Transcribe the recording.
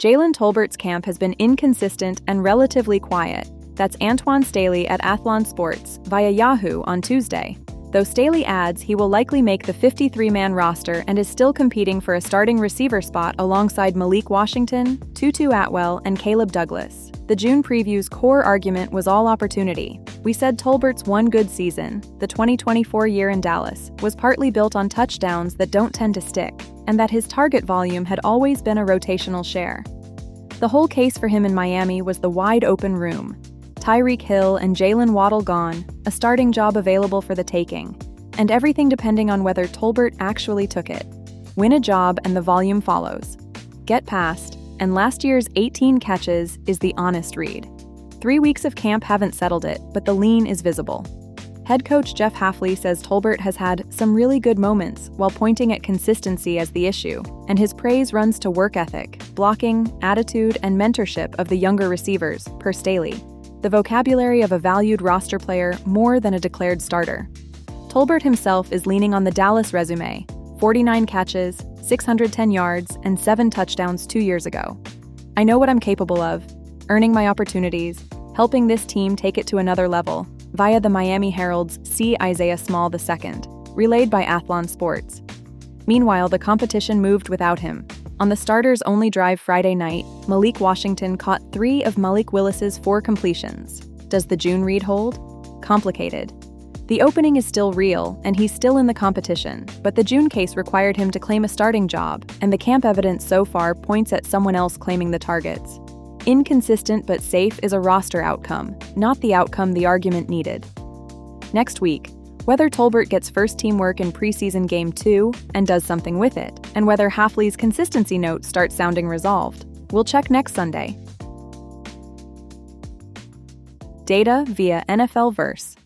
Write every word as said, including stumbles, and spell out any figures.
Jalen Tolbert's camp has been inconsistent and relatively quiet. That's Antoine Staley at Athlon Sports via Yahoo on Tuesday. Though Staley adds he will likely make the fifty-three man roster and is still competing for a starting receiver spot alongside Malik Washington, Tutu Atwell, and Caleb Douglas. The June preview's core argument was all opportunity. We said Tolbert's one good season, the twenty twenty-four year in Dallas, was partly built on touchdowns that don't tend to stick, and that his target volume had always been a rotational share. The whole case for him in Miami was the wide-open room. Tyreek Hill and Jalen Waddle gone, a starting job available for the taking, and everything depending on whether Tolbert actually took it. Win a job and the volume follows. Get past, and last year's eighteen catches is the honest read. Three weeks of camp haven't settled it, but the lean is visible. Head coach Jeff Hafley says Tolbert has had some really good moments while pointing at consistency as the issue, and his praise runs to work ethic, blocking, attitude, and mentorship of the younger receivers, per Staley. The vocabulary of a valued roster player more than a declared starter. Tolbert himself is leaning on the Dallas resume, forty-nine catches, six hundred ten yards, and seven touchdowns two years ago. I know what I'm capable of, earning my opportunities, helping this team take it to another level, via the Miami Herald's See Isaiah Small the second, relayed by Athlon Sports. Meanwhile, the competition moved without him. On the starters' only drive Friday night, Malik Washington caught three of Malik Willis's four completions. Does the June read hold? Complicated. The opening is still real, and he's still in the competition, but the June case required him to claim a starting job, and the camp evidence so far points at someone else claiming the targets. Inconsistent but safe is a roster outcome, not the outcome the argument needed. Next week, whether Tolbert gets first-team work in preseason Game two and does something with it, and whether Hafley's consistency note starts sounding resolved. We'll check next Sunday. Data via N F L Verse.